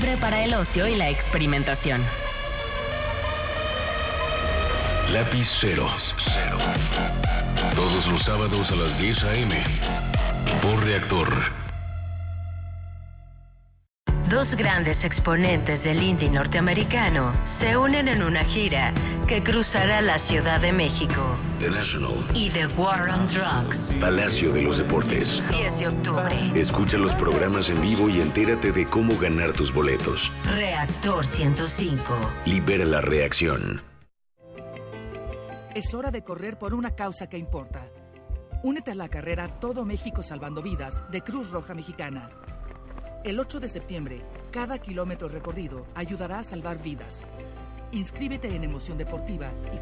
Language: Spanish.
libre para el ocio y la experimentación. Lápiz Cero. Todos los sábados a las 10 a.m. por Reactor. Dos grandes exponentes del indie norteamericano se unen en una gira que cruzará la Ciudad de México. The National Y The War on Drugs. Palacio de los Deportes. 10 de octubre. Escucha los programas en vivo y entérate de cómo ganar tus boletos. Reactor 105. Libera la reacción. Es hora de correr por una causa que importa. Únete a la carrera Todo México Salvando Vidas de Cruz Roja Mexicana. El 8 de septiembre, cada kilómetro recorrido ayudará a salvar vidas. Inscríbete en Emoción Deportiva y